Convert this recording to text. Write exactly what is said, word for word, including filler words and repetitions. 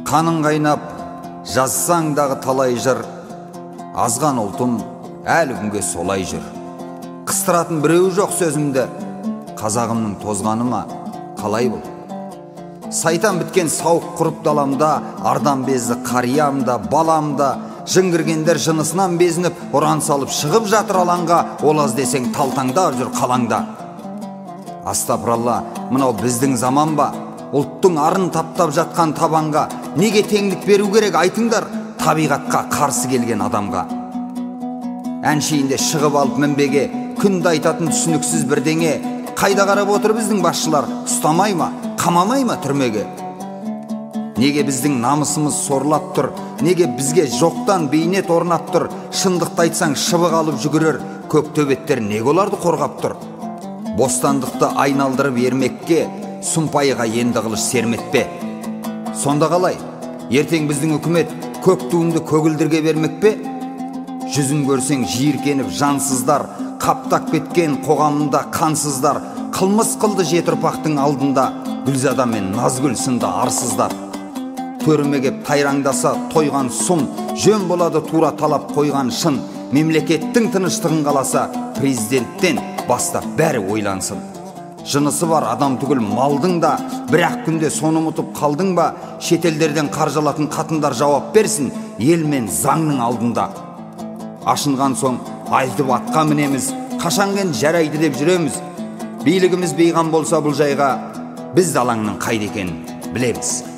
Қаның қайнап, жазсаң дағы талай жыр, азған ұлтым әлі күнге солай жүр. Қыстыратын біреу жоқ сөзімді, қазағымның тозғаны ма, қалай бұл? Сайтан біткен сауық құрып даламда, ардан безді қариямда, баламда, жын кіргендер жынысынан безініп, ұран салып шығып жатыр алаңға, олаз десең талтаңдап жүр қалаңда. Астапыралла, мынау біздің заман ба? Ұлттың арын таптап жатқан табанға неге теңдік беру керек айтыңдар, табиғатқа қарсы келген адамға. Әншейінде шығып алып мінбеге, күнді айтатын түсініксіз бірдеңе, қайда қарап отыр біздің басшылар, ұстамай ма, қамамай ма түрмеге? Неге біздің намысымыз сорлап тұр, неге бізге жоқтан бейнет орнап тұр, шындықты айтсаң шыбық алып жүгірер, көк төбеттер неге оларды қорғап тұр? Бостандықты айналдырып ермекке, сұмпайыға енді қылыш серметпе. Сонда қалай, ертең біздің үкімет көк туынды көгілдірге бермек пе? Жүзін көрсең жиіркеніп жансыздар, қаптап кеткен қоғамында қансыздар, қылмыс қылды жеті ұрпақтың алдында, Гүлзада мен Назгүл сынды арсыздар. Төріме кеп тайраңдаса тойған сұм, жөн болады тура талап қойған шын, мемлекеттің тыныштығын қаласа, президенттен бастап бәрі ойлансын. Жынысы бар адам түгіл малдың да, бірақ күнде соны ұмытып қалдың ба, шетелдерден қаржылатын қатындар жауап берсін, ел мен заңның алдында. Ашынған соң айтып атқа мінеміз, қашанген жарайды деп жүреміз. Билігіміз бейған болса бұл жайға, біз далаңның қайда екенін білеміз.